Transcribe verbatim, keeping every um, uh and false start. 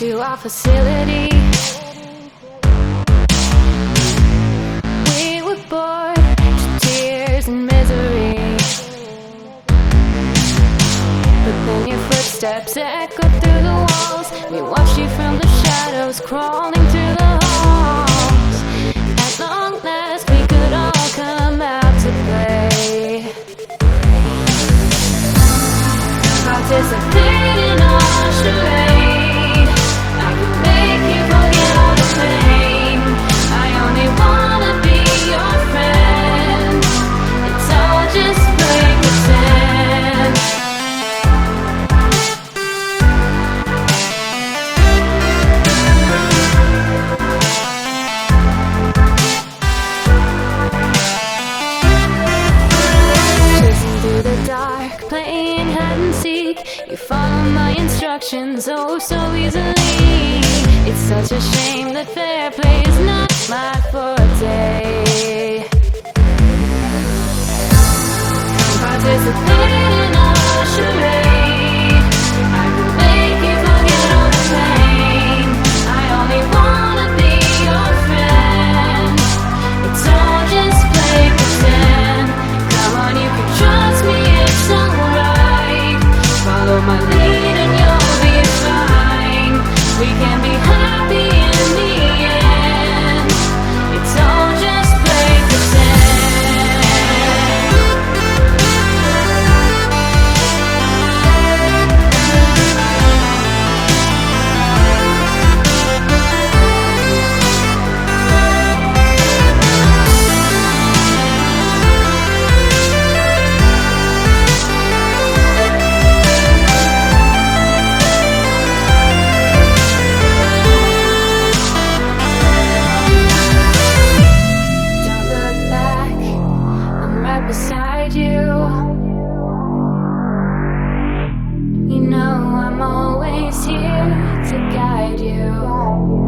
to our facility. We were bored to tears and misery, but then your footsteps echoed through the walls. We watched you from the shadows, crawling through the halls. At long last we could all come out to play, participate in our charade. I could make you forget all the pain. I only wanna be your friend. It's all just play pretend. Chasing through the dark, playing hide and seek. You follow my instructions oh so easily. It's such a shame that fair play is not my forte. Participate in our charade. I can make you forget all the pain. I only wanna be your friend. It's all just play pretend. Come on, you can trust me, it's alright. Follow my lead and you'll be fine. We can be happy in the end. It's all just play pretend. Don't look back, I'm right beside you. You know I'm always here to guide you.